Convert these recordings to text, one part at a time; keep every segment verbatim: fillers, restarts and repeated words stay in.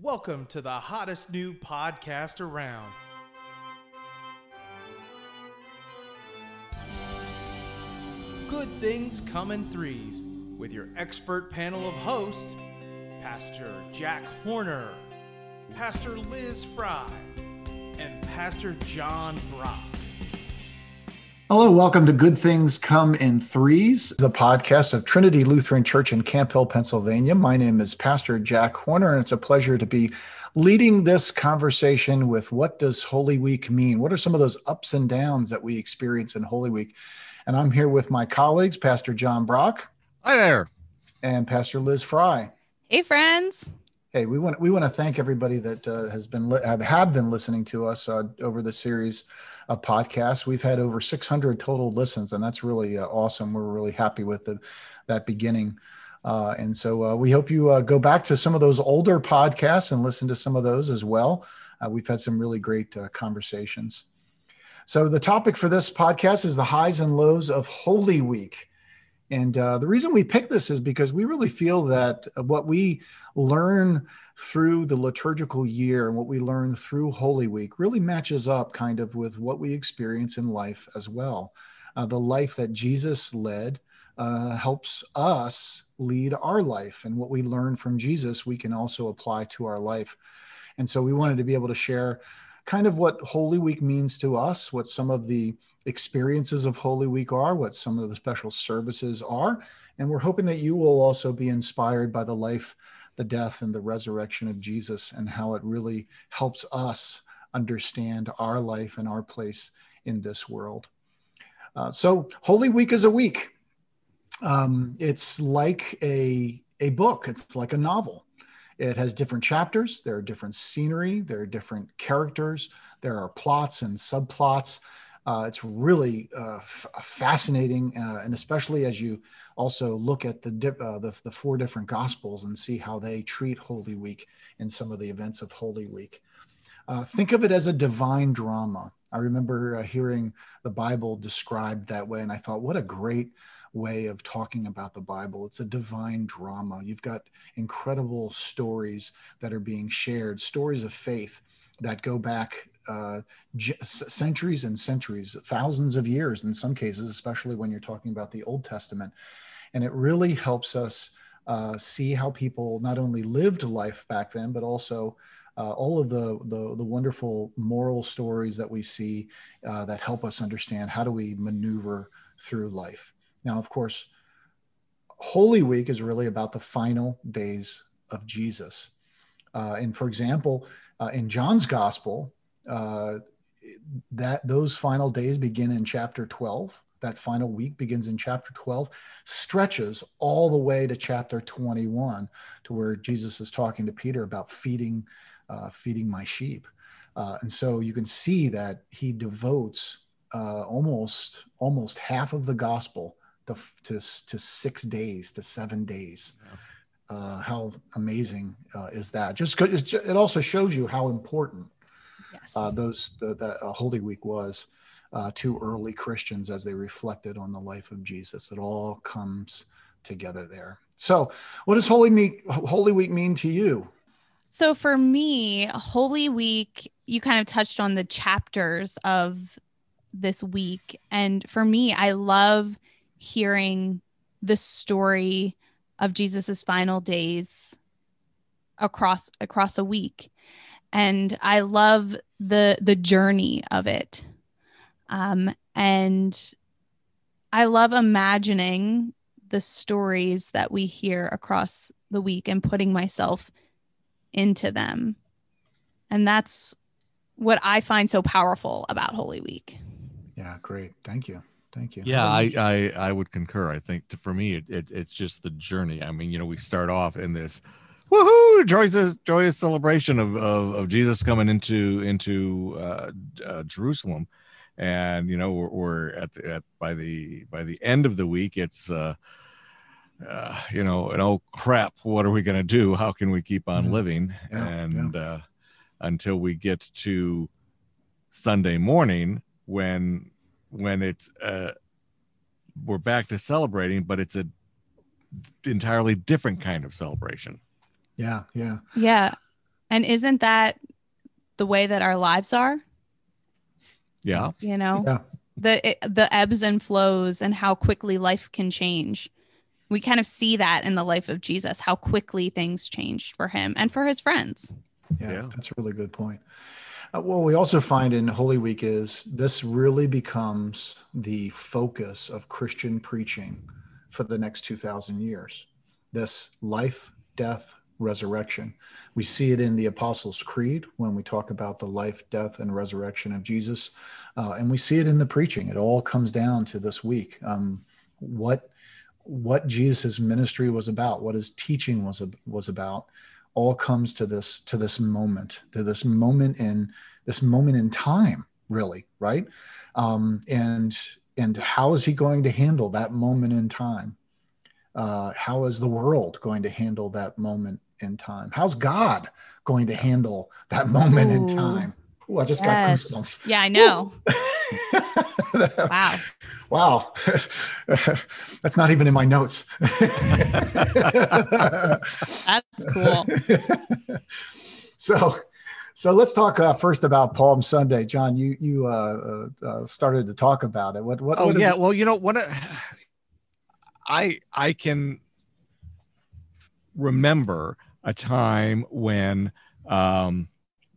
Welcome to the hottest new podcast around. Good Things Come in Threes, with your expert panel of hosts, Pastor Jack Horner, Pastor Liz Fry, and Pastor John Brock. Hello, welcome to Good Things Come in Threes, the podcast of Trinity Lutheran Church in Camp Hill, Pennsylvania. My name is Pastor Jack Horner, and it's a pleasure to be leading this conversation with what does Holy Week mean? What are some of those ups and downs that we experience in Holy Week? And I'm here with my colleagues, Pastor John Brock. Hi there. And Pastor Liz Fry. Hey, friends. Hey, we want we want to thank everybody that uh, has been li- have, have been listening to us uh, over the series of podcasts. We've had over six hundred total listens, and that's really uh, awesome. We're really happy with the, that beginning. Uh, and so uh, we hope you uh, go back to some of those older podcasts and listen to some of those as well. Uh, we've had some really great uh, conversations. So the topic for this podcast is the highs and lows of Holy Week. And uh, the reason we picked this is because we really feel that what we learn through the liturgical year and what we learn through Holy Week really matches up kind of with what we experience in life as well. Uh, the life that Jesus led uh, helps us lead our life. And what we learn from Jesus, we can also apply to our life. And so we wanted to be able to share kind of what Holy Week means to us, what some of the experiences of Holy Week are, what some of the special services are. And we're hoping that you will also be inspired by the life, the death, and the resurrection of Jesus and how it really helps us understand our life and our place in this world. Uh, so Holy Week is a week. Um, it's like a, a book. It's like a novel. It has different chapters. There are different scenery. There are different characters. There are plots and subplots. Uh, it's really uh, f- fascinating, uh, and especially as you also look at the, di- uh, the the four different Gospels and see how they treat Holy Week and some of the events of Holy Week. Uh, think of it as a divine drama. I remember uh, hearing the Bible described that way, and I thought, what a great way of talking about the Bible. It's a divine drama. You've got incredible stories that are being shared, stories of faith that go back uh, g- centuries and centuries, thousands of years in some cases, especially when you're talking about the Old Testament. And it really helps us uh, see how people not only lived life back then, but also uh, all of the, the, the wonderful moral stories that we see uh, that help us understand how do we maneuver through life. Now, of course, Holy Week is really about the final days of Jesus. Uh, and for example, uh, in John's Gospel, uh, that those final days begin in chapter twelve. That final week begins in chapter twelve, stretches all the way to chapter twenty-one, to where Jesus is talking to Peter about feeding, uh, feeding my sheep. Uh, and so you can see that he devotes uh, almost almost half of the gospel To, to, to six days, to seven days. Yeah. Uh, how amazing uh, is that? Just, just it also shows you how important yes. uh, those the, the uh, Holy Week was uh, to early Christians as they reflected on the life of Jesus. It all comes together there. So, what does Holy Week Holy Week mean to you? So for me, Holy Week, you kind of touched on the chapters of this week, and for me, I love hearing the story of Jesus's final days across across a week. And I love the the journey of it. Um, and I love imagining the stories that we hear across the week and putting myself into them. And that's what I find so powerful about Holy Week. Yeah, great. Thank you. Thank you. Yeah, I, I, I would concur. I think to, for me, it, it, it's just the journey. I mean, you know, we start off in this woohoo, joyous, joyous celebration of, of, of Jesus coming into into uh, uh, Jerusalem, and you know, we're, we're at the at by the by the end of the week, it's uh, uh, you know, and oh crap, what are we gonna do? How can we keep on mm-hmm. living? Yeah, and yeah. Uh, until we get to Sunday morning, when when it's uh we're back to celebrating, but it's a entirely different kind of celebration. Yeah. Yeah. Yeah. And isn't that the way that our lives are? Yeah. You know, Yeah. the it, the ebbs and flows and how quickly life can change. We kind of see that in the life of Jesus, how quickly things changed for him and for his friends. Yeah, Yeah. that's a really good point. Uh, what we also find in Holy Week is this really becomes the focus of Christian preaching for the next two thousand years. This life, death, resurrection. We see it in the Apostles' Creed when we talk about the life, death, and resurrection of Jesus. Uh, and we see it in the preaching. It all comes down to this week. Um, what what Jesus' ministry was about, what his teaching was, was about, all comes to this, to this moment, to this moment in this moment in time, really, right? Um, and, and how is he going to handle that moment in time? Uh, how is the world going to handle that moment in time? How's God going to handle that moment Ooh. in time? Ooh, I just Yes. got goosebumps. Yeah, I know. Wow. Wow. Wow. That's not even in my notes. That's cool. So, so let's talk uh, first about Palm Sunday. John, you you uh, uh, started to talk about it. What? What? Oh what is yeah. it? Well, you know what? I I can remember a time when um,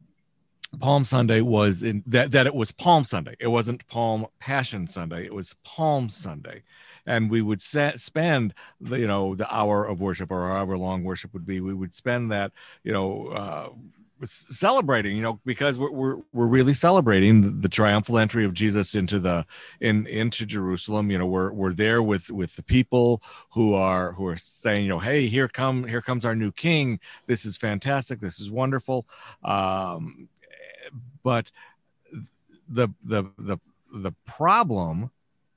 Palm Sunday was in that that it was Palm Sunday. It wasn't Palm Passion Sunday. It was Palm Sunday, and we would set, spend the, you know the hour of worship or however long worship would be. We would spend that you know. Uh, celebrating, you know, because we're, we're we're really celebrating the, the triumphal entry of Jesus into the in into Jerusalem. You know, we're we're there with with the people who are who are saying, you know, hey, here come here comes our new king. This is fantastic. This is wonderful. Um, but the the the the problem,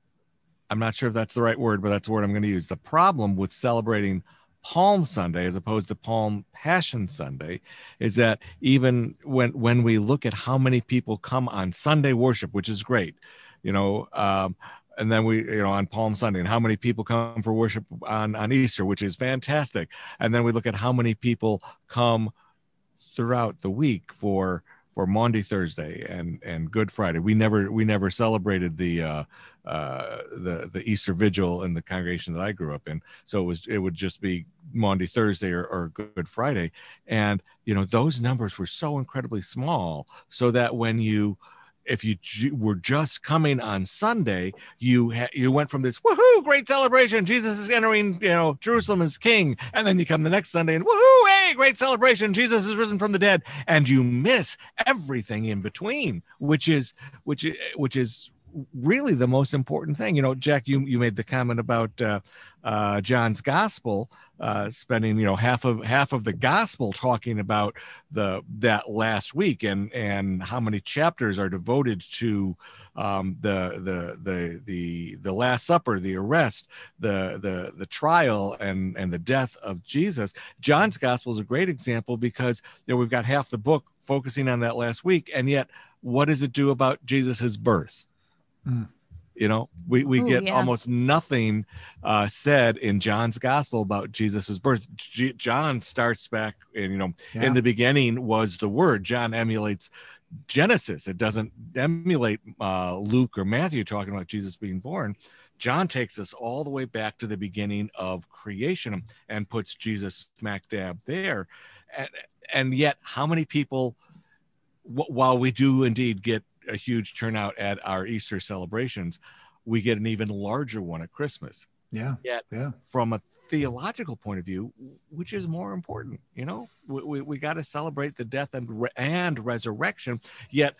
I'm not sure if that's the right word, but that's the word I'm going to use. The problem with celebrating Palm Sunday as opposed to Palm Passion Sunday is that even when when we look at how many people come on Sunday worship, which is great, you know, um, and then we, you know, on Palm Sunday, and how many people come for worship on, on Easter, which is fantastic. And then we look at how many people come throughout the week for for Maundy Thursday and and Good Friday. We never we never celebrated the uh, uh, the the Easter Vigil in the congregation that I grew up in. So it was it would just be Maundy Thursday or, or Good Friday, and you know those numbers were so incredibly small. So that when you if you ju- were just coming on Sunday, you ha- you went from this woohoo great celebration, Jesus is entering, you know, Jerusalem as king, and then you come the next Sunday and woohoo, hey, great celebration, Jesus is risen from the dead, and you miss everything in between, which is which is which is really the most important thing. You know, Jack, you you made the comment about uh, uh, John's gospel, uh, spending you know half of half of the gospel talking about the that last week, and and how many chapters are devoted to um, the the the the the Last Supper, the arrest, the the the trial, and and the death of Jesus. John's gospel is a great example because you know we've got half the book focusing on that last week, and yet what does it do about Jesus's birth? Mm. You know, we, we Ooh, get yeah. almost nothing uh, said in John's gospel about Jesus's birth. G- John starts back in, you know, Yeah. in the beginning was the word. John emulates Genesis. It doesn't emulate uh, Luke or Matthew talking about Jesus being born. John takes us all the way back to the beginning of creation and puts Jesus smack dab there. And, and yet how many people, w- while we do indeed get a huge turnout at our Easter celebrations, we get an even larger one at Christmas. Yeah. Yet, Yeah. from a theological point of view, which is more important? You know, we, we, we got to celebrate the death and re- and resurrection. Yet,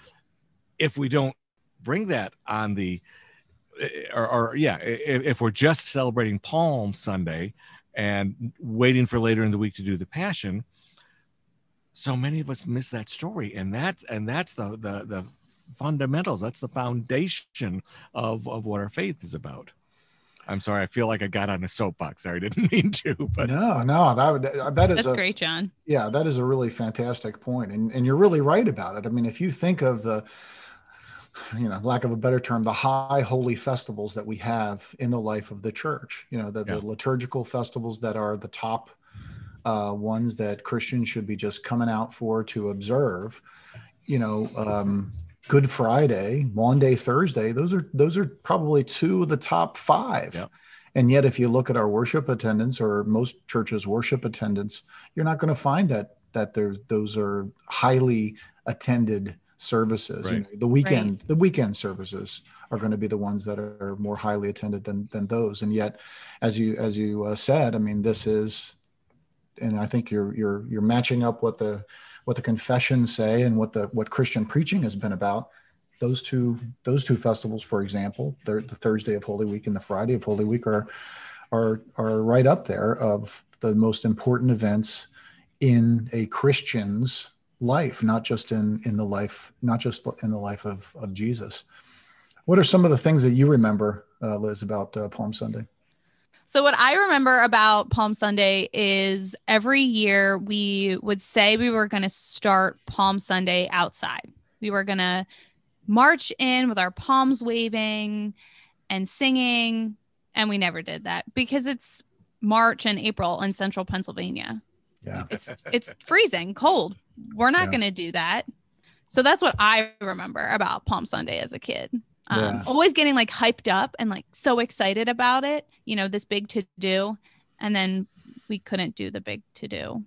if we don't bring that on the, or, or yeah, if, if we're just celebrating Palm Sunday and waiting for later in the week to do the Passion, so many of us miss that story, and that's and that's the the the fundamentals. That's the foundation of of what our faith is about. I'm sorry, I feel like I got on a soapbox there. I didn't mean to, but no, no, that that is That's a, great, John. Yeah, that is a really fantastic point, and and you're really right about it. I mean, if you think of the, you know, lack of a better term, the high holy festivals that we have in the life of the church, you know, the, Yeah. the liturgical festivals that are the top uh, ones that Christians should be just coming out for to observe. You know, um, Good Friday, Maundy, Thursday, those are those are probably two of the top five. Yep. And yet, if you look at our worship attendance or most churches' worship attendance, you're not going to find that that there's those are highly attended services. Right. You know, the weekend, Right. the weekend services are going to be the ones that are more highly attended than than those. And yet, as you as you uh, said, I mean, this is, and I think you're you're you're matching up what the what the confessions say and what the what Christian preaching has been about. Those two those two festivals, for example, the, the Thursday of Holy Week and the Friday of Holy Week are are are right up there of the most important events in a Christian's life, not just in in the life, not just in the life of of Jesus. What are some of the things that you remember, uh, Liz, about uh, Palm Sunday? So what I remember about Palm Sunday is every year we would say we were going to start Palm Sunday outside. We were going to march in with our palms waving and singing. And we never did that because it's March and April in central Pennsylvania. Yeah. It's it's freezing cold. We're not Yeah. going to do that. So that's what I remember about Palm Sunday as a kid. Um, Yeah. Always getting like hyped up and like so excited about it, you know, this big to do. And then we couldn't do the big to do.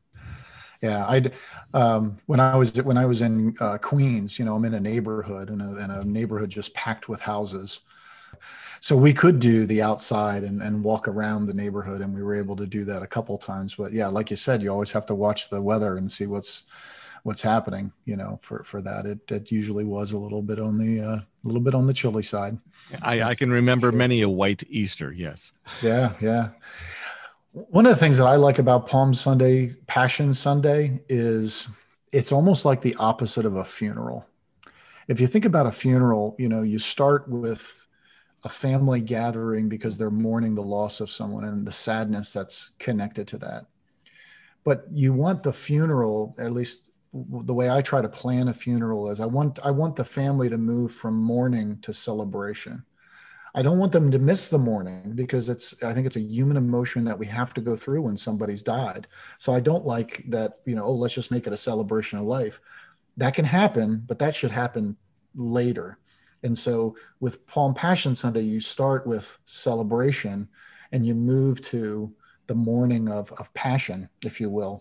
Yeah, I um, when I was when I was in uh, Queens, you know, I'm in a neighborhood and a, and a neighborhood just packed with houses. So we could do the outside and, and walk around the neighborhood, and we were able to do that a couple times. But yeah, like you said, you always have to watch the weather and see what's what's happening. You know, for for that, it it usually was a little bit on the uh, a little bit on the chilly side. I, I can remember many a white Easter. Yes. Yeah, yeah. One of the things that I like about Palm Sunday, Passion Sunday, is it's almost like the opposite of a funeral. If you think about a funeral, you know, you start with a family gathering because they're mourning the loss of someone and the sadness that's connected to that. But you want the funeral, at least the way I try to plan a funeral is I want I want the family to move from mourning to celebration. I don't want them to miss the mourning because it's, I think it's a human emotion that we have to go through when somebody's died. So I don't like that, you know, oh, let's just make it a celebration of life. That can happen, but that should happen later. And so with Palm Passion Sunday, you start with celebration and you move to the mourning of, of passion, if you will.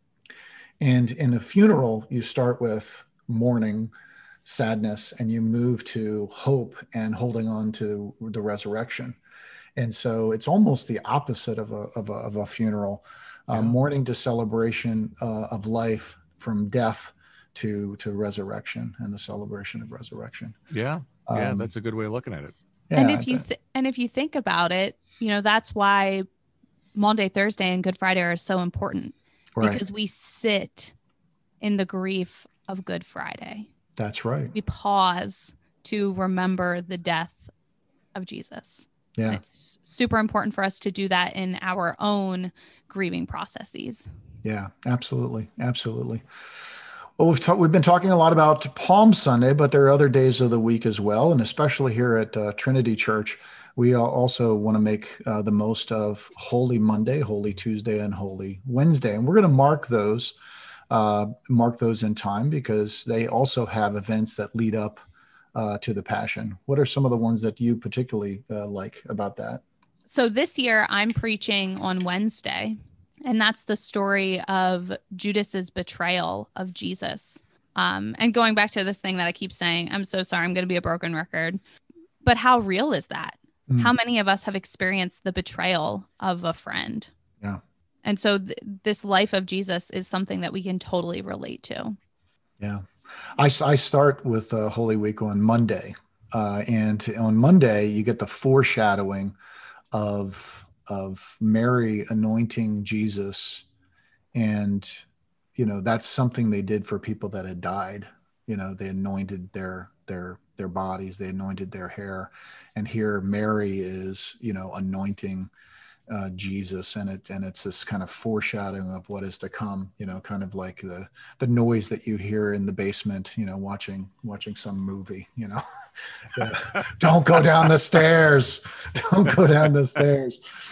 And in a funeral, you start with mourning, sadness, and you move to hope and holding on to the resurrection. And so it's almost the opposite of a, of a, of a funeral, uh, Yeah. mourning to celebration uh, of life, from death to, to resurrection and the celebration of resurrection. Yeah. Yeah. Um, That's a good way of looking at it. Yeah, and if you th- and if you think about it, you know, that's why Maundy, Thursday, and Good Friday are so important right. because we sit in the grief of Good Friday. That's right. We pause to remember the death of Jesus. Yeah. And it's super important for us to do that in our own grieving processes. Yeah, absolutely. Absolutely. Well, we've talked, we've been talking a lot about Palm Sunday, but there are other days of the week as well. And especially here at uh, Trinity Church, we also want to make uh, the most of Holy Monday, Holy Tuesday, and Holy Wednesday. And we're going to mark those, uh, mark those in time because they also have events that lead up uh, to the Passion. What are some of the ones that you particularly uh, like about that? So this year I'm preaching on Wednesday, and that's the story of Judas's betrayal of Jesus. Um, and going back to this thing that I keep saying, I'm so sorry, I'm going to be a broken record, but how real is that? Mm. How many of us have experienced the betrayal of a friend? Yeah. And so th- this life of Jesus is something that we can totally relate to. Yeah. I, I start with uh, Holy Week on Monday. Uh, and on Monday, you get the foreshadowing of, of Mary anointing Jesus. And, you know, that's something they did for people that had died. You know, they anointed their, their, their bodies, they anointed their hair. And here Mary is, you know, anointing Uh, Jesus, and it and it's this kind of foreshadowing of what is to come. You know, kind of like the the noise that you hear in the basement. You know, watching watching some movie. You know, don't go down the stairs. Don't go down the stairs.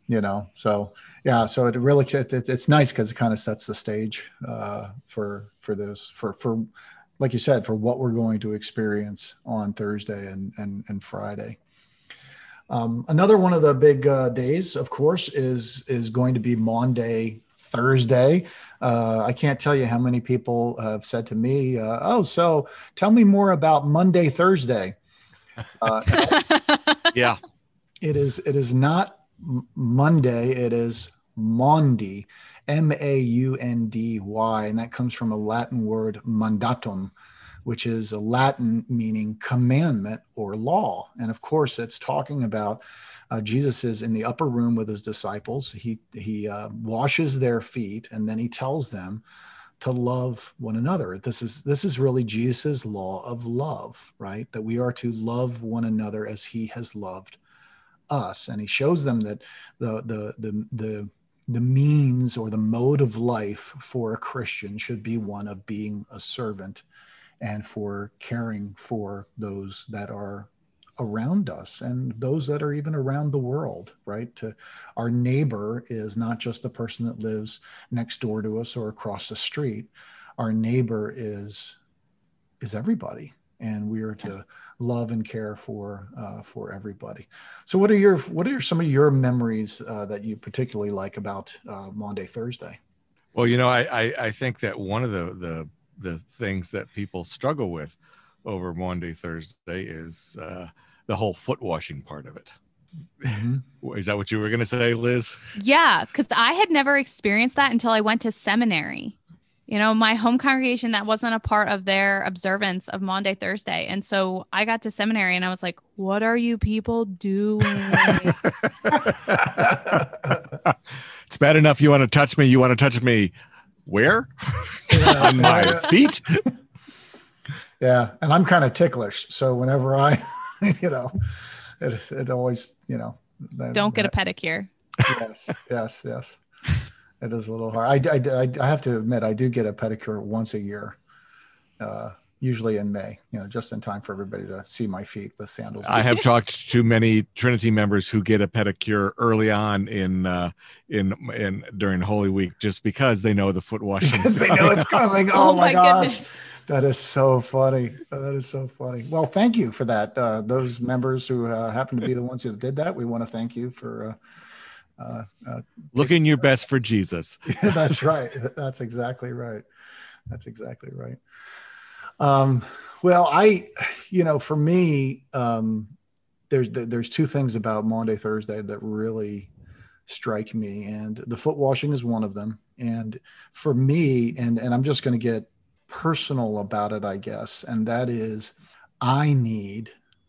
you know, so yeah, so it really, it, it, it's nice because it kind of sets the stage uh, for, for this, for, for, like you said, for what we're going to experience on Thursday and, and, and Friday. Um, another one of the big uh, days, of course, is, is going to be Maundy Thursday. Uh, I can't tell you how many people have said to me, uh, oh, so tell me more about Monday, Thursday. Uh, Yeah. It is, it is not Monday. It is Maundy, M A U N D Y. And that comes from a Latin word, mandatum, which is a Latin meaning commandment or law. And of course, it's talking about uh, Jesus is in the upper room with his disciples. He, he uh, washes their feet, and then he tells them to love one another. This is, this is really Jesus's law of love, right? That we are to love one another as he has loved us. And he shows them that the, the, the, the, the means or the mode of life for a Christian should be one of being a servant and for caring for those that are around us and those that are even around the world, right? To our neighbor is not just the person that lives next door to us or across the street. Our neighbor is, is everybody. And we are to love and care for, uh, for everybody. So what are your, what are some of your memories uh, that you particularly like about uh, Maundy Thursday? Well, you know, I, I, I think that one of the, the, the things that people struggle with over Maundy Thursday is uh, the whole foot washing part of it. Mm-hmm. Is that what you were going to say, Liz? Yeah, because I had never experienced that until I went to seminary. You know, my home congregation, that wasn't a part of their observance of Maundy Thursday. And so I got to seminary and I was like, what are you people doing? It's bad enough you want to touch me. You want to touch me where? Yeah. On my feet? Yeah. And I'm kind of ticklish. So whenever I, you know, it, it always, you know. That, Don't get that, a pedicure. Yes, yes, yes. It is a little hard. I, I, I have to admit, I do get a pedicure once a year, uh, usually in May, you know, just in time for everybody to see my feet with sandals. I have talked to many Trinity members who get a pedicure early on in, uh, in, in during Holy Week, just because they know the foot washing. They know it's coming. Oh, Oh my my gosh. goodness. That is so funny. That is so funny. Well, thank you for that. Uh, those members who uh, happen to be the ones who did that, we want to thank you for, uh, Uh, uh, looking your best for Jesus. Yeah, that's right. That's exactly right. That's exactly right. Um, well, I, you know, for me, um, there's there's two things about Maundy Thursday that really strike me, and the foot washing is one of them. And for me, and and I'm just going to get personal about it, I guess, and that is, I need,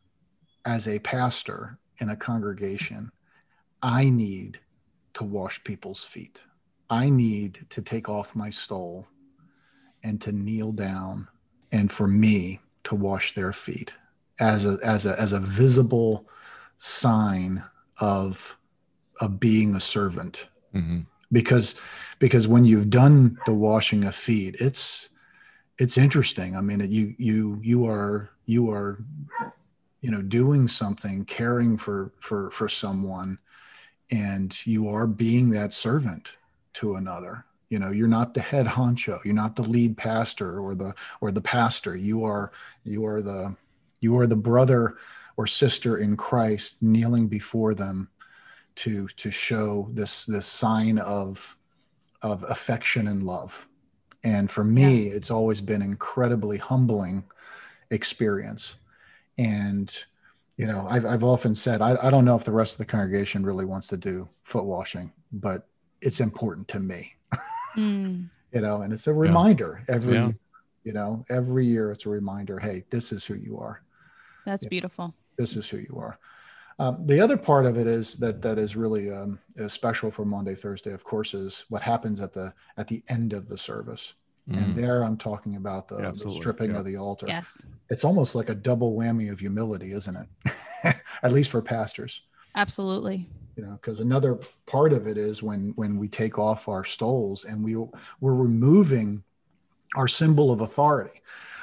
as a pastor in a congregation, I need to wash people's feet. I need to take off my stole and to kneel down and for me to wash their feet as a, as a, as a visible sign of, of being a servant. Mm-hmm. Because, because when you've done the washing of feet, it's, it's interesting. I mean, you, you, you are, you are, you know, doing something, caring for, for, for someone, and you are being that servant to another. You know, you're not the head honcho, you're not the lead pastor or the, or the pastor. You are, you are the, you are the brother or sister in Christ kneeling before them to, to show this, this sign of, of affection and love. And for me, yeah. It's always been incredibly humbling experience. And you know, I've, I've often said, I, I don't know if the rest of the congregation really wants to do foot washing, but it's important to me, mm. you know, and it's a reminder yeah. every, yeah. you know, every year it's a reminder, hey, this is who you are. That's you beautiful. know, this is who you are. Um, the other part of it is that that is really um, is special for Maundy Thursday, of course, is what happens at the at the end of the service. Mm. And there I'm talking about the, the stripping yeah. of the altar. Yes. It's almost like a double whammy of humility, isn't it? At least for pastors. Absolutely. You know, because another part of it is when when we take off our stoles and we we're removing our symbol of authority.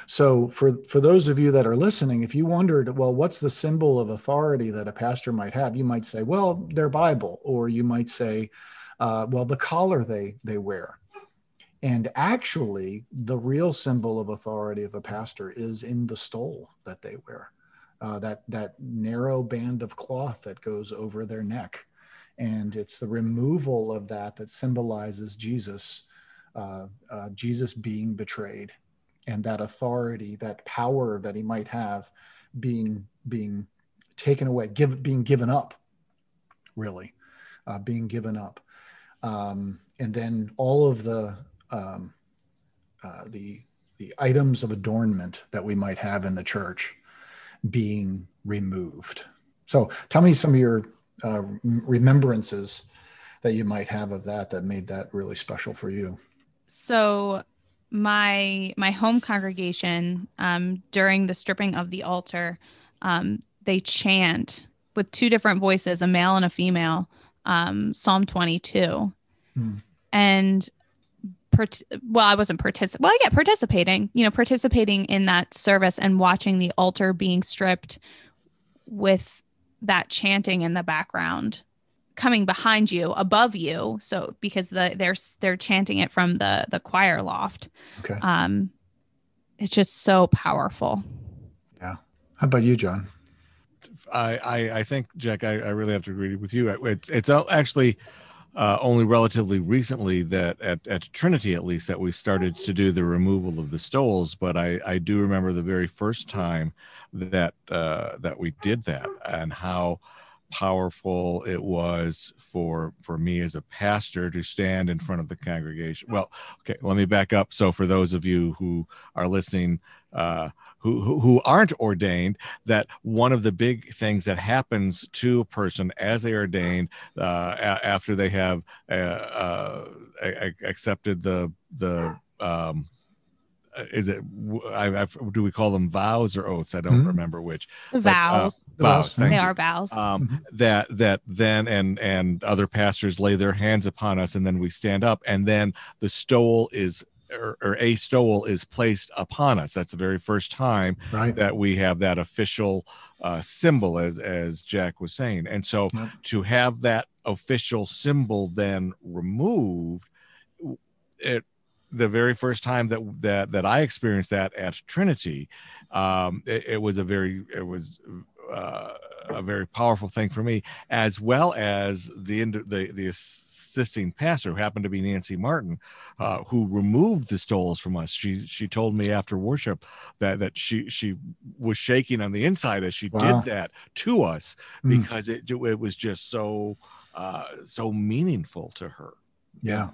So for, for those of you that are listening, if you wondered, well, what's the symbol of authority that a pastor might have? You might say, well, their Bible, or you might say, uh, well, the collar they, they wear. And actually, the real symbol of authority of a pastor is in the stole that they wear, uh, that, that narrow band of cloth that goes over their neck. And it's the removal of that that symbolizes Jesus, uh, uh, Jesus being betrayed, and that authority, that power that he might have being, being taken away, give, being given up, really, uh, being given up. Um, and then all of the, um, uh, the, the items of adornment that we might have in the church being removed. So tell me some of your uh, remembrances that you might have of that, that made that really special for you. So my my home congregation, um, during the stripping of the altar, um, they chant with two different voices, a male and a female, um, Psalm twenty-two. Hmm. And part- well, I wasn't participating. Well, I get participating, you know, participating in that service and watching the altar being stripped with that chanting in the background coming behind you, above you. So because the they're they're chanting it from the the choir loft. Okay. Um, it's just so powerful. Yeah. How about you, John? I I, I think, Jack, I, I really have to agree with you. It's it's actually uh, only relatively recently that at, at Trinity, at least, that we started to do the removal of the stoles. But I I do remember the very first time that uh, that we did that, and how powerful it was for for me as a pastor to stand in front of the congregation. Well, okay, let me back up. So for those of you who are listening, uh, who, who who aren't ordained, that one of the big things that happens to a person as they are ordained, uh, a- after they have uh, uh, accepted the the um, is it I, I do we call them vows or oaths? I don't mm-hmm. remember which. The vows. But, uh, vows. They you. are vows. Um, mm-hmm. That that then and and other pastors lay their hands upon us, and then we stand up, and then the stole is or, or a stole is placed upon us. That's the very first time right. that we have that official uh, symbol, as as Jack was saying. And so yep. to have that official symbol then removed, it. The very first time that that that I experienced that at Trinity, um, it, it was a very it was uh, a very powerful thing for me, as well as the the the assisting pastor, who happened to be Nancy Martin, uh, who removed the stoles from us. She she told me after worship that that she she was shaking on the inside as she wow. did that to us, mm. because it it was just so uh, so meaningful to her. Yeah.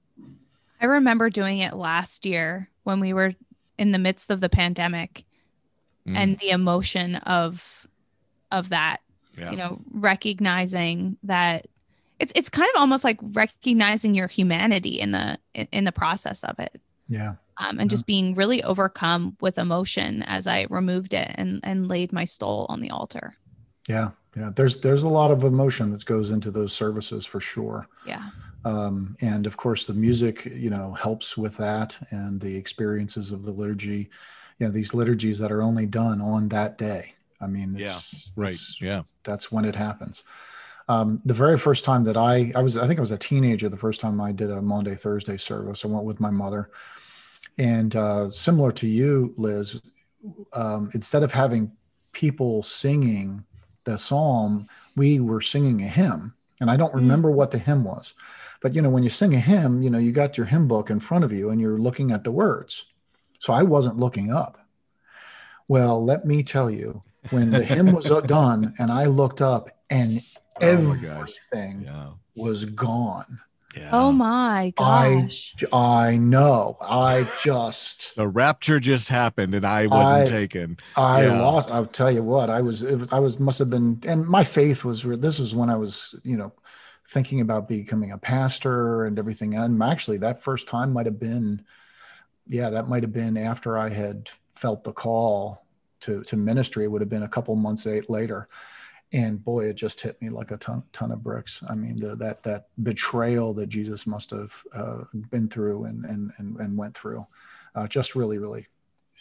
I remember doing it last year when we were in the midst of the pandemic, mm. and the emotion of of that, yeah. you know, recognizing that it's it's kind of almost like recognizing your humanity in the in, in the process of it. Yeah. Um, and yeah. just being really overcome with emotion as I removed it and and laid my stole on the altar. Yeah. Yeah. There's there's a lot of emotion that goes into those services for sure. Yeah. Um, and of course, the music, you know, helps with that, and the experiences of the liturgy, you know, these liturgies that are only done on that day. I mean, it's, yeah, right. It's, yeah. That's when it happens. Um, the very first time that I, I was, I think I was a teenager, the first time I did a Maundy Thursday service, I went with my mother, and uh, similar to you, Liz, um, instead of having people singing the psalm, we were singing a hymn, and I don't remember mm. what the hymn was. But, you know, when you sing a hymn, you know, you got your hymn book in front of you and you're looking at the words. So I wasn't looking up. Well, let me tell you, when the hymn was done and I looked up and oh everything yeah. was gone. Yeah. Oh my gosh. I, I know. I just. The rapture just happened and I wasn't I, taken. I yeah. lost. I'll tell you what, I was, it, I was, must have been, and my faith was, this was when I was, you know, thinking about becoming a pastor and everything. And actually that first time might've been, yeah, that might've been after I had felt the call to, to ministry. It would have been a couple months eight later. And boy, it just hit me like a ton, ton of bricks. I mean, the, that, that betrayal that Jesus must've uh, been through and, and, and, and went through uh, just really, really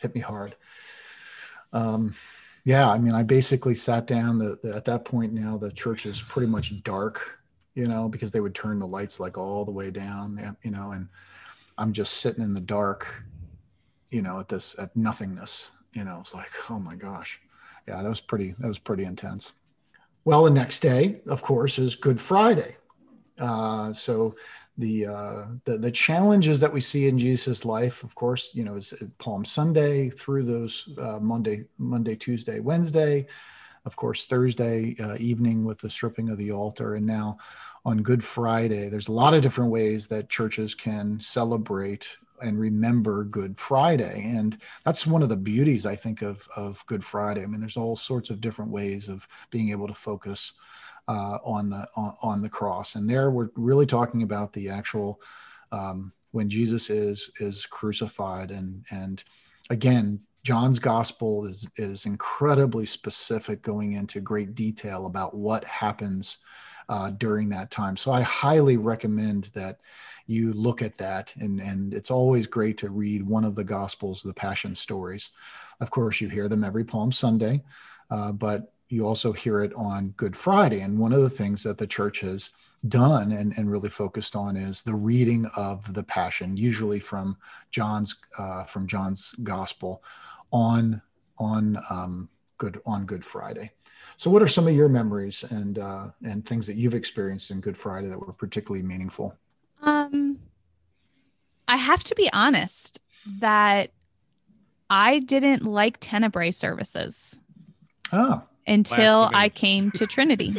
hit me hard. Um, yeah, I mean, I basically sat down. The, the at that point now, the church is pretty much dark, you know, because they would turn the lights like all the way down, you know, and I'm just sitting in the dark, you know, at this at nothingness. You know, it's like, oh my gosh, yeah, that was pretty. That was pretty intense. Well, the next day, of course, is Good Friday. Uh, so the, uh, the the challenges that we see in Jesus' life, of course, you know, is Palm Sunday through those uh, Monday, Monday, Tuesday, Wednesday, of course, Thursday uh, evening with the stripping of the altar, and now on Good Friday. There's a lot of different ways that churches can celebrate and remember Good Friday, and that's one of the beauties, I think, of of Good Friday. I mean, there's all sorts of different ways of being able to focus Uh, on the on, on the cross, and there we're really talking about the actual um, when Jesus is is crucified, and and again, John's gospel is is incredibly specific, going into great detail about what happens uh, during that time. So I highly recommend that you look at that, and and it's always great to read one of the gospels, the Passion stories. Of course, you hear them every Palm Sunday, uh, but you also hear it on Good Friday. And one of the things that the church has done and, and really focused on is the reading of the Passion, usually from John's uh, from John's Gospel on on um, good on Good Friday. So, what are some of your memories and uh, and things that you've experienced in Good Friday that were particularly meaningful? Um, I have to be honest that I didn't like Tenebrae services. Oh. Until I came to Trinity.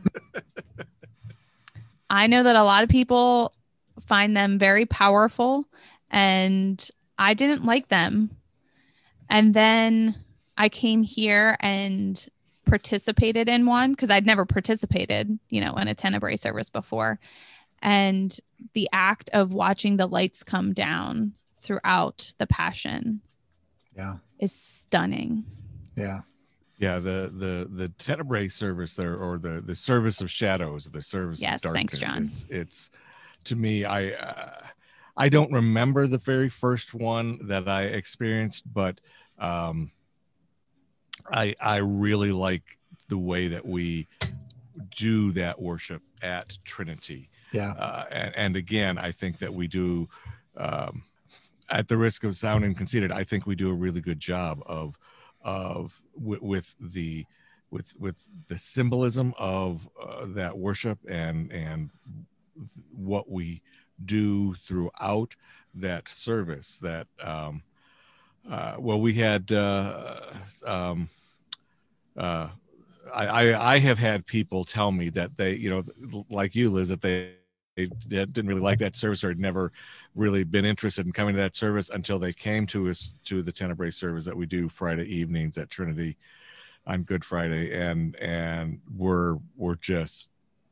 I know that a lot of people find them very powerful, and I didn't like them. And then I came here and participated in one because I'd never participated, you know, in a Tenebrae service before. And the act of watching the lights come down throughout the Passion, yeah, is stunning. Yeah. Yeah, the the the Tenebrae service there, or the the service of shadows, the service yes, of darkness. Thanks, John. It's, it's to me, I uh, I don't remember the very first one that I experienced, but um, I I really like the way that we do that worship at Trinity. Yeah, uh, and, and again, I think that we do. Um, at the risk of sounding conceited, I think we do a really good job of. of with, with the with with the symbolism of uh, that worship, and and what we do throughout that service. That um uh well we had uh um uh I, I I have had people tell me that they, you know, like you, Liz, that they they didn't really like that service, or had never really been interested in coming to that service until they came to us to the Tenebrae service that we do Friday evenings at Trinity on Good Friday, and and we're we're just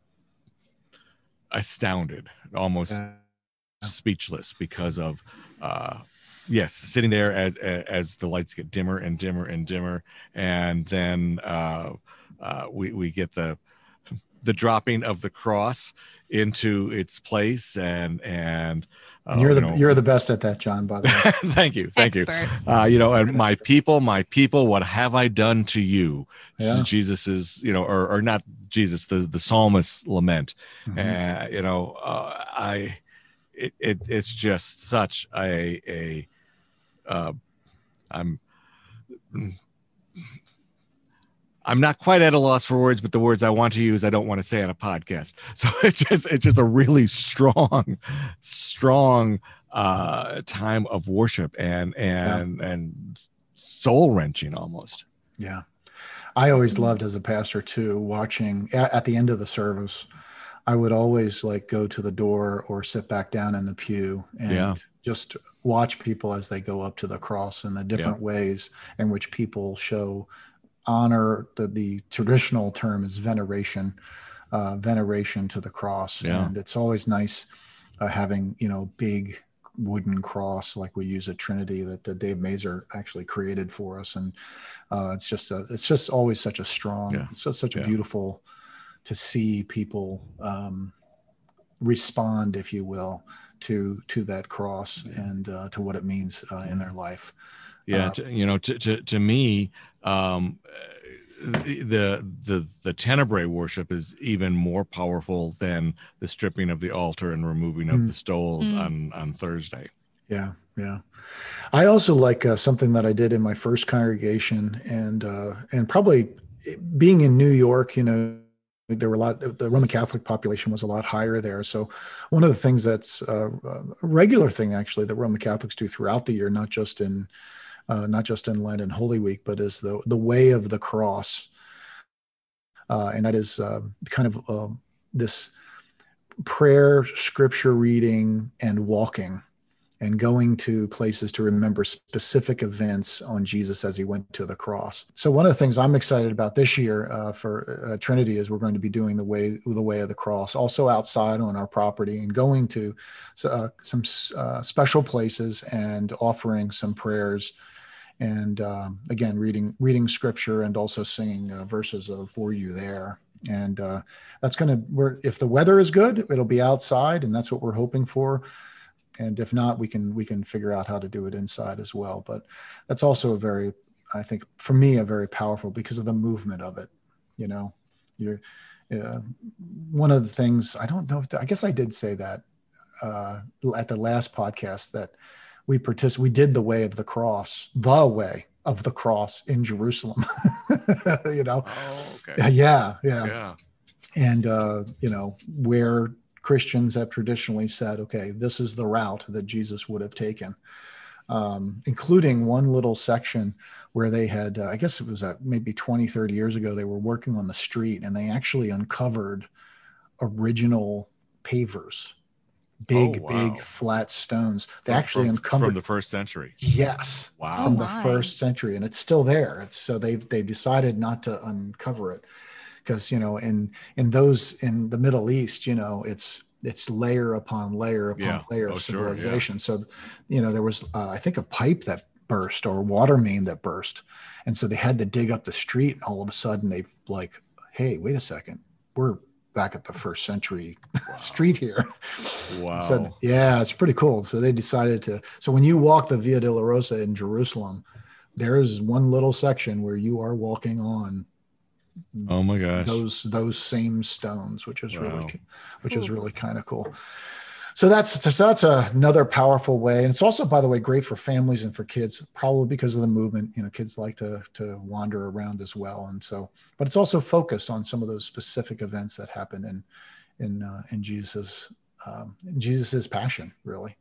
astounded, almost yeah. speechless, because of uh yes, sitting there as as the lights get dimmer and dimmer and dimmer, and then uh uh we we get the the dropping of the cross into its place, and and, uh, and you're the you know, you're the best at that, John, by the way. thank you thank Expert. you uh you know, and my people my people what have I done to you? Yeah. Jesus is, you know, or, or not Jesus, the the psalmist's lament. Mm-hmm. And uh, you know, uh, I it, it it's just such a a uh I'm I'm not quite at a loss for words, but the words I want to use, I don't want to say on a podcast. So it's just, it's just a really strong, strong uh, time of worship, and, and, yeah. and soul wrenching almost. Yeah. I always loved, as a pastor too, watching at, at the end of the service, I would always like go to the door or sit back down in the pew and yeah. just watch people as they go up to the cross, and the different yeah. ways in which people show honor. The, the traditional term is veneration, uh, veneration to the cross. Yeah. And it's always nice uh, having, you know, big wooden cross like we use at Trinity that the Dave Mazer actually created for us. And uh, it's just, a, it's just always such a strong, yeah. it's just such a yeah. beautiful to see people um, respond, if you will, to to that cross and uh, to what it means uh, in their life. Yeah, Uh, to, you know, to to to me, um, the the the tenebrae worship is even more powerful than the stripping of the altar and removing of Mm. the stoles Mm. on on Thursday. Yeah, yeah. I also like uh, something that I did in my first congregation, and uh, and probably being in New York, you know, there were a lot. The Roman Catholic population was a lot higher there. So, one of the things that's uh, a regular thing actually that Roman Catholics do throughout the year, not just in uh, not just in Lent and Holy Week, but is the the way of the cross, uh, and that is uh, kind of uh, this prayer, scripture reading, and walking, and going to places to remember specific events on Jesus as he went to the cross. So one of the things I'm excited about this year uh, for uh, Trinity is we're going to be doing the way the way of the cross, also outside on our property, and going to uh, some uh, special places and offering some prayers, and um, again reading reading scripture and also singing uh, verses of "Were You There?" And uh, that's going to, we're, if the weather is good, it'll be outside, and that's what we're hoping for. And if not, we can we can figure out how to do it inside as well. But that's also a very, I think, for me, a very powerful, because of the movement of it. You know, you're uh, one of the things, I don't know if, I guess I did say that uh, at the last podcast, that we partic- we did the way of the cross, the way of the cross in Jerusalem. You know, Oh, okay. yeah, yeah, Yeah. and uh, you know, where Christians have traditionally said, okay, this is the route that Jesus would have taken, um, including one little section where they had, uh, I guess it was uh, maybe twenty, thirty years ago, they were working on the street, and they actually uncovered original pavers, big, Oh, wow. big flat stones. They From- actually from, uncovered from the first century. Yes. Wow. From Oh the my. first century, and it's still there. It's, so they've they've decided not to uncover it, because you know, in in those in the Middle East, you know, it's it's layer upon layer upon Yeah. layer Oh, of sure, yeah. civilization. So, you know, there was uh, I think a pipe that burst, or a water main that burst, and so they had to dig up the street. And all of a sudden, they've like, hey, wait a second, we're back at the first century street here. Wow. So yeah, it's pretty cool. So they decided to, so when you walk the Via Dolorosa in Jerusalem, there is one little section where you are walking on Oh my gosh. those those same stones, which is Wow. really which is Cool. really kind of cool. So that's so that's another powerful way, and it's also, by the way, great for families and for kids, probably because of the movement. You know, kids like to to wander around as well, and so, but it's also focused on some of those specific events that happen in in uh, in Jesus's um, in Jesus's passion, really.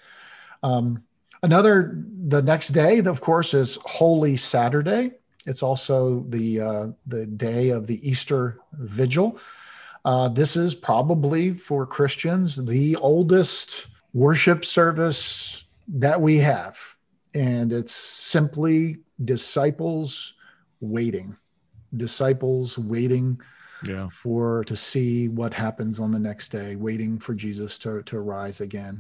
Um, another the next day, of course, is Holy Saturday. It's also the uh, the day of the Easter Vigil. Uh, this is probably, for Christians, the oldest worship service that we have. And it's simply disciples waiting, disciples waiting Yeah. for to see what happens on the next day, waiting for Jesus to, to rise again,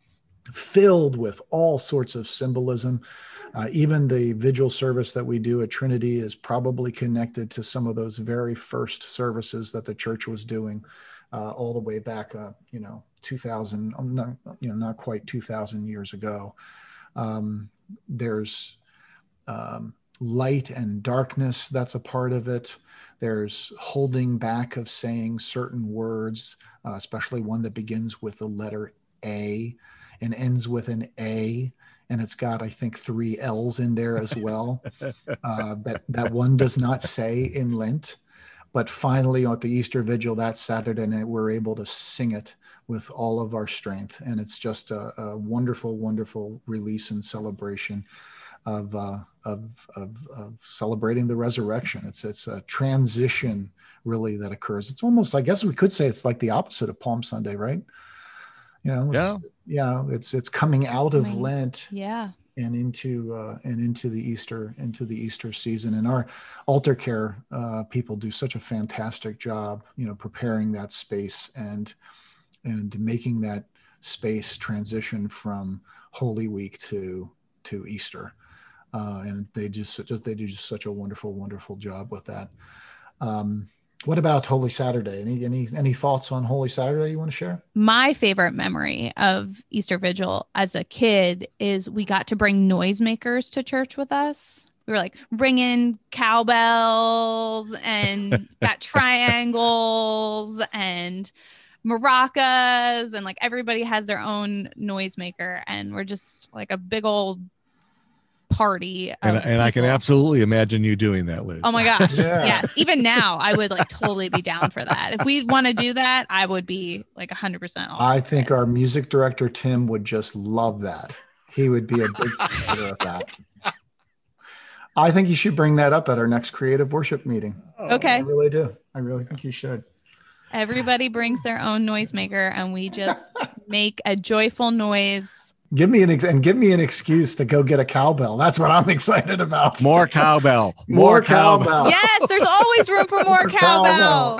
filled with all sorts of symbolism. Uh, even the vigil service that we do at Trinity is probably connected to some of those very first services that the church was doing, uh, all the way back, uh, you know, two thousand, um, not, you know, not quite two thousand years ago. Um, there's um, light and darkness. That's a part of it. There's holding back of saying certain words, uh, especially one that begins with the letter A and ends with an A. And it's got, I think, three L's in there as well. Uh, that that one does not say in Lent, but finally at the Easter Vigil that Saturday night, we're able to sing it with all of our strength, and it's just a, a wonderful, wonderful release and celebration of, uh, of of of celebrating the resurrection. It's it's a transition really that occurs. It's almost, I guess we could say, it's like the opposite of Palm Sunday, right? You know, Yeah. it's, yeah, it's it's coming out of Coming- Lent Yeah. and into uh, and into the Easter into the Easter season. And our altar care uh, people do such a fantastic job, you know, preparing that space and and making that space transition from Holy Week to to Easter. Uh, and they just just they do just such a wonderful, wonderful job with that. Um, What about Holy Saturday? Any any any thoughts on Holy Saturday you want to share? My favorite memory of Easter Vigil as a kid is we got to bring noisemakers to church with us. We were like ringing cowbells and got triangles and maracas, and like everybody has their own noisemaker, and we're just like a big old party. And, of and I can people. absolutely imagine you doing that, Liz. Oh my gosh. Yeah. Yes. Even now, I would like totally be down for that. If we want to do that, I would be like one hundred percent all I for think it. our music director, Tim, would just love that. He would be a big supporter of that. I think you should bring that up at our next creative worship meeting. I Okay. really do. I really think you should. Everybody brings their own noisemaker and we just make a joyful noise. Give me an ex- and give me an excuse to go get a cowbell. That's what I'm excited about. More cowbell. More cowbell. Yes, there's always room for more cowbell.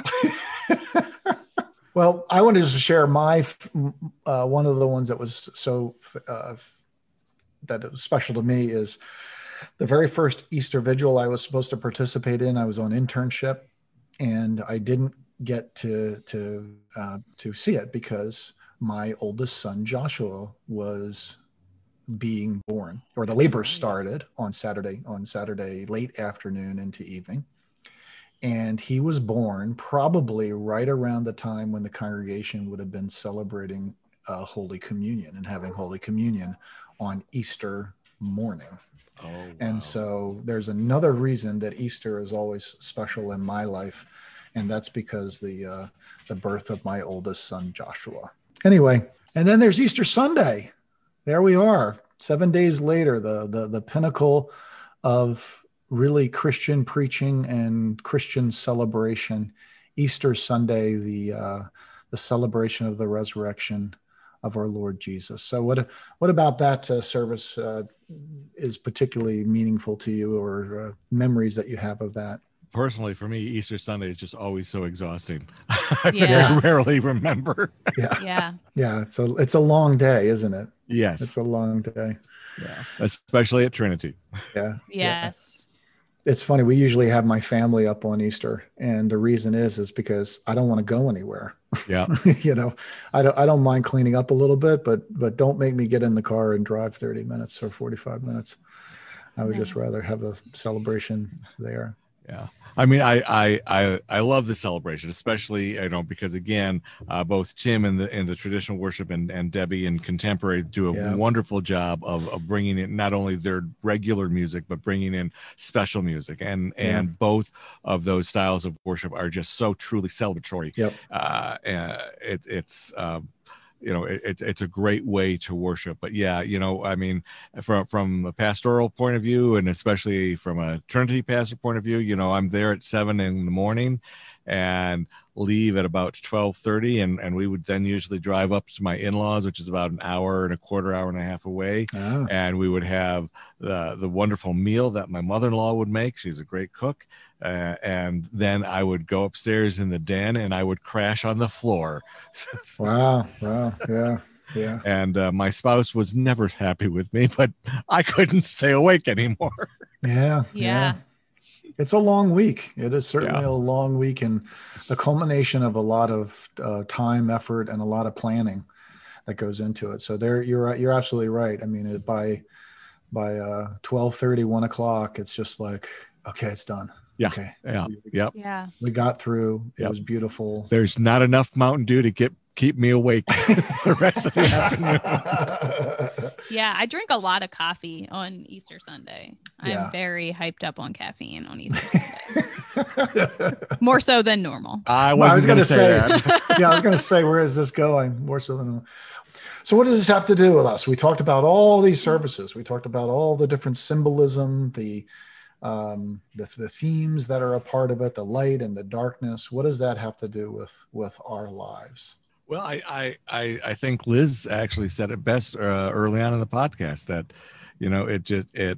Well, I wanted to share my uh, one of the ones that was so uh, that was special to me is the very first Easter Vigil I was supposed to participate in. I was on internship, and I didn't get to to uh, to see it because my oldest son Joshua was being born, or the labor started on Saturday on Saturday late afternoon into evening. And he was born probably right around the time when the congregation would have been celebrating uh, Holy Communion and having Holy Communion on Easter morning. Oh, wow. And so there's another reason that Easter is always special in my life, and that's because the uh, the birth of my oldest son, Joshua. Anyway, and then there's Easter Sunday. There we are, seven days later, the the the pinnacle of really Christian preaching and Christian celebration. Easter Sunday, the uh, the celebration of the resurrection of our Lord Jesus. So what what about that uh, service uh, is particularly meaningful to you, or uh, memories that you have of that? Personally, for me, Easter Sunday is just always so exhausting. I Yeah. rarely remember. Yeah, Yeah. yeah, it's a it's a long day, isn't it? Yes. It's a long day. Yeah. Especially at Trinity. Yeah. Yes. It's funny. We usually have my family up on Easter, and the reason is is because I don't want to go anywhere. Yeah. You know, I don't I don't mind cleaning up a little bit, but but don't make me get in the car and drive thirty minutes or forty-five minutes. I would Yeah. just rather have the celebration there. Yeah. I mean, I, I, I, I love the celebration, especially, you know, because again, uh, both Tim and the, and the traditional worship and, and Debbie and contemporary do a Yeah. wonderful job of, of bringing in not only their regular music, but bringing in special music. And, Yeah. and both of those styles of worship are just so truly celebratory. Yep. Uh, and it, it's, um, you know, it, it's it's a great way to worship. But yeah, you know, I mean, from from a pastoral point of view, and especially from a Trinity pastor point of view, you know, I'm there at seven in the morning and leave at about twelve thirty, and and we would then usually drive up to my in-laws, which is about an hour and a quarter hour and a half away, Ah, and we would have the the wonderful meal that my mother-in-law would make. She's a great cook. Uh, and then I would go upstairs in the den and I would crash on the floor. wow. Wow. Yeah. Yeah. And uh, my spouse was never happy with me, but I couldn't stay awake anymore. Yeah. Yeah. It's a long week. It is certainly Yeah. a long week, and a culmination of a lot of uh, time, effort, and a lot of planning that goes into it. So there, you're right. You're absolutely right. I mean, it- by by uh, twelve thirty, one o'clock, it's just like, okay, it's done. Yeah. Okay. Yeah. We, Yep. Yeah. we got through. It Yep. was beautiful. There's not enough Mountain Dew to get keep me awake the rest of the afternoon. Yeah. I drink a lot of coffee on Easter Sunday. Yeah. I'm very hyped up on caffeine on Easter Sunday. More so than normal. I Well, I wasn't was going gonna to say, say- that. Yeah, I was going to say, where is this going? More so than. So, what does this have to do with us? We talked about all these services. We talked about all the different symbolism, the um, the, the themes that are a part of it, the light and the darkness. What does that have to do with with our lives? Well, I, I, I, I think Liz actually said it best uh, early on in the podcast that, you know, it just, it,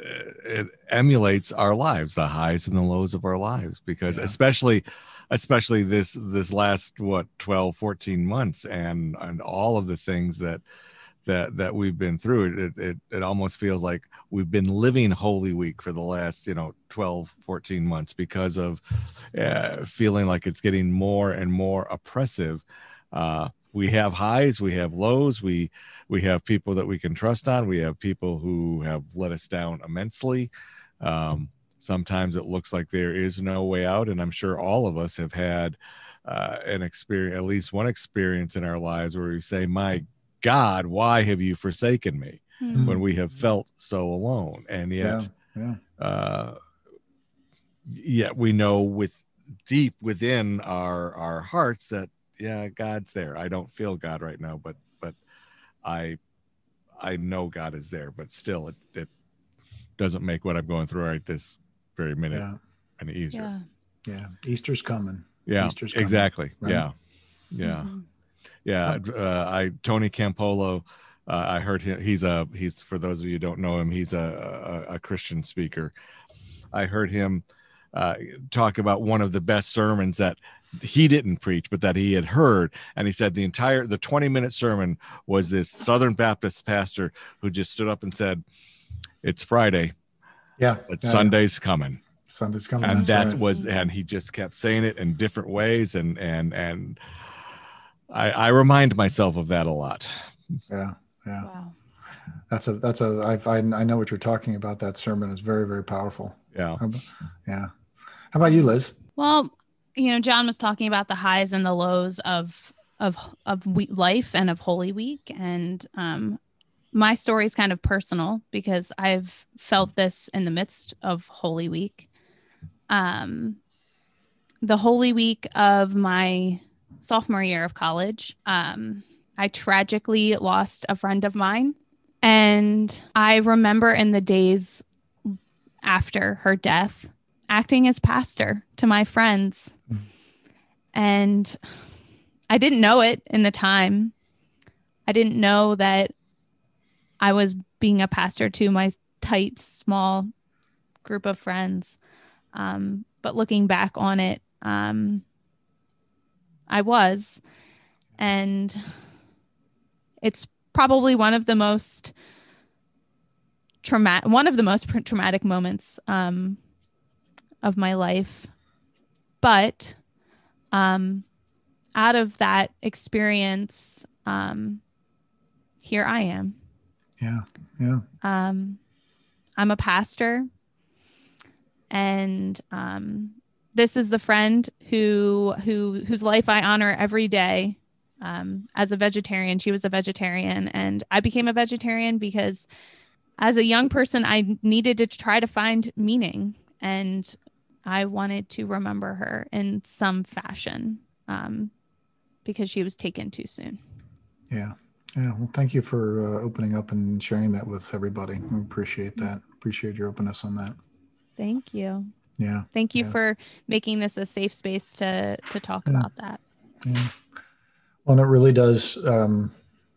it emulates our lives, the highs and the lows of our lives, because Yeah. especially, especially this, this last, what, twelve, fourteen months and, and all of the things that, that that we've been through. It it it almost feels like we've been living Holy Week for the last, you know, twelve, fourteen months because of uh, feeling like it's getting more and more oppressive. Uh, we have highs, we have lows, we we have people that we can trust on, we have people who have let us down immensely. Um, sometimes it looks like there is no way out, and I'm sure all of us have had uh, an experience, at least one experience in our lives where we say, my God, why have you forsaken me? Mm. When we have felt so alone. And yet, Yeah, yeah. uh, yet we know with deep within our, our hearts that, yeah, God's there. I don't feel God right now, but, but I, I know God is there, but still it, it doesn't make what I'm going through right this very minute Yeah. any easier. Yeah. Yeah. Easter's coming. Yeah, Easter's coming, exactly. right? Yeah. Yeah. Mhm. Yeah. Uh, I, Tony Campolo, uh, I heard him. He's a, he's, for those of you who don't know him, he's a, a, a Christian speaker. I heard him uh, talk about one of the best sermons that he didn't preach, but that he had heard. And he said the entire, the twenty minute sermon was this Southern Baptist pastor who just stood up and said, it's Friday, Yeah. but yeah, Sunday's coming. Sunday's coming. And that's that right. was, and he just kept saying it in different ways. And, and, and I, I remind myself of that a lot. Yeah. Yeah. Wow. That's a, that's a, I've, I, I know what you're talking about. That sermon is very, very powerful. Yeah. How about, yeah. How about you, Liz? Well, you know, John was talking about the highs and the lows of of of we- life and of Holy Week, and um, my story is kind of personal because I've felt this in the midst of Holy Week. Um, the Holy Week of my sophomore year of college, um, I tragically lost a friend of mine, and I remember in the days after her death, acting as pastor to my friends. Mm. And I didn't know it in the time. I didn't know that I was being a pastor to my tight, small group of friends. Um, but looking back on it, um, I was. And it's probably one of the most traumatic, one of the most traumatic moments um, of my life. But um, out of that experience, um, here I am. Yeah. Yeah. Um, I'm a pastor, and um, this is the friend who who whose life I honor every day. Um, as a vegetarian, she was a vegetarian, and I became a vegetarian because as a young person, I needed to try to find meaning, and I wanted to remember her in some fashion um, because she was taken too soon. Yeah. Yeah. Well, thank you for uh, opening up and sharing that with everybody. I appreciate that. Appreciate your openness on that. Thank you. Yeah. Thank you yeah. for making this a safe space to to talk yeah. about that. Yeah. Well, and it really does, um,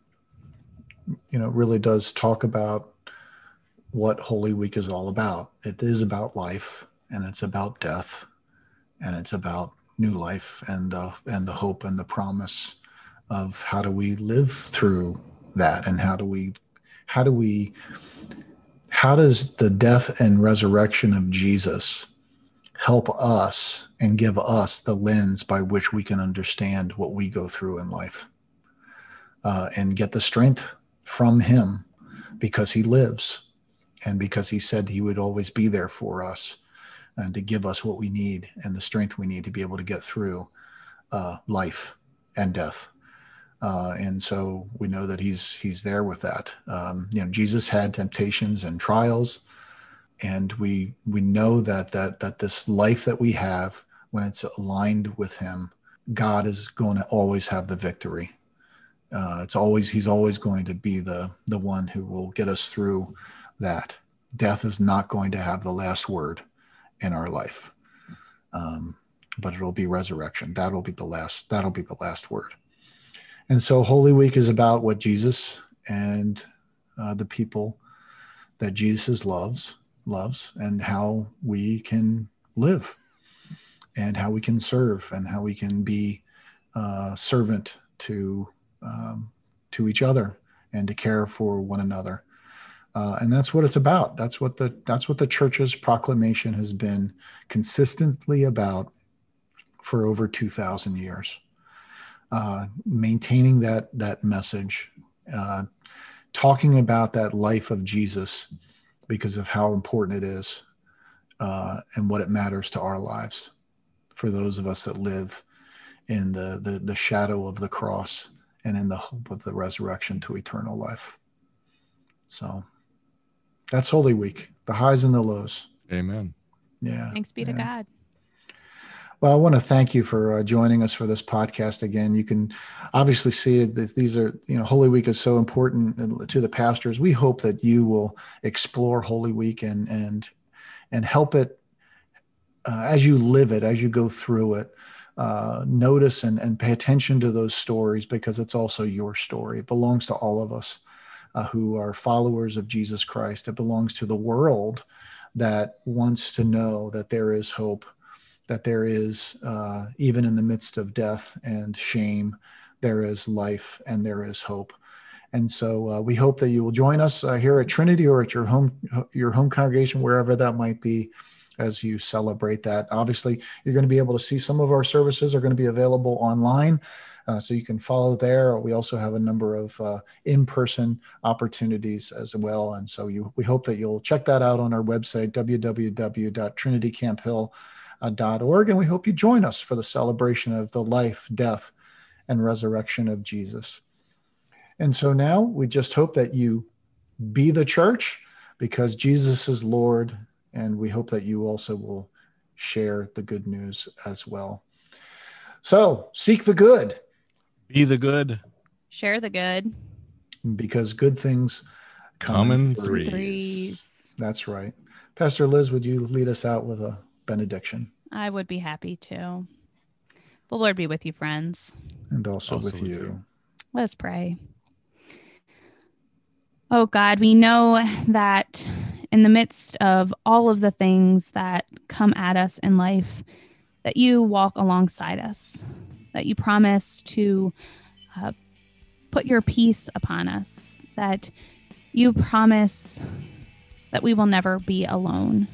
you know, it really does talk about what Holy Week is all about. It is about life, and it's about death, and it's about new life, and uh, and the hope and the promise of how do we live through that, and how do we, how do we, how does the death and resurrection of Jesus help us and give us the lens by which we can understand what we go through in life, uh, and get the strength from him because he lives, and because he said he would always be there for us and to give us what we need and the strength we need to be able to get through uh, life and death. Uh, and so we know that he's he's there with that. Um, you know, Jesus had temptations and trials, and we we know that that that this life that we have, when it's aligned with him, God is going to always have the victory. Uh, it's always he's always going to be the the one who will get us through that. Death is not going to have the last word in our life, um, but it'll be resurrection. That'll be the last. That'll be the last word. And so Holy Week is about what Jesus and uh, the people that Jesus loves, loves, and how we can live, and how we can serve, and how we can be uh, servant to um, to each other and to care for one another. Uh, and that's what it's about. That's what the that's what the church's proclamation has been consistently about for over two thousand years. Uh, maintaining that that message, uh, talking about that life of Jesus because of how important it is uh, and what it matters to our lives for those of us that live in the, the the shadow of the cross and in the hope of the resurrection to eternal life. So that's Holy Week, the highs and the lows. Amen. Yeah. Thanks be yeah. to God. Well, I want to thank you for uh, joining us for this podcast again. You can obviously see that these are, you know, Holy Week is so important to the pastors. We hope that you will explore Holy Week and and and help it uh, as you live it, as you go through it. Uh, notice and, and pay attention to those stories because it's also your story. It belongs to all of us uh, who are followers of Jesus Christ. It belongs to the world that wants to know that there is hope, that there is, uh, even in the midst of death and shame, there is life and there is hope. And so uh, we hope that you will join us uh, here at Trinity or at your home, your home congregation, wherever that might be, as you celebrate that. Obviously, you're going to be able to see some of our services are going to be available online, uh, so you can follow there. We also have a number of uh, in-person opportunities as well. And so you, we hope that you'll check that out on our website, w w w dot trinity camp hill dot org. And we hope you join us for the celebration of the life, death, and resurrection of Jesus. And so now we just hope that you be the church because Jesus is Lord. And we hope that you also will share the good news as well. So seek the good. Be the good. Share the good. Because good things come, Come in threes. Threes. That's right. Pastor Liz, would you lead us out with a benediction? I would be happy to. The Lord be with you, friends. And also, Also with, with you. you. Let's pray. Oh God, we know that in the midst of all of the things that come at us in life, that you walk alongside us, that you promise to uh, put your peace upon us, that you promise that we will never be alone.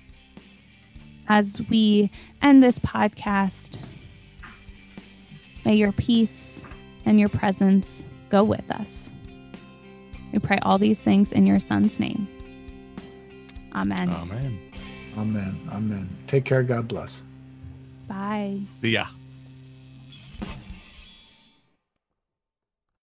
As we end this podcast, may your peace and your presence go with us. We pray all these things in your Son's name. Amen. Amen. Amen. Amen. Take care. God bless. Bye. See ya.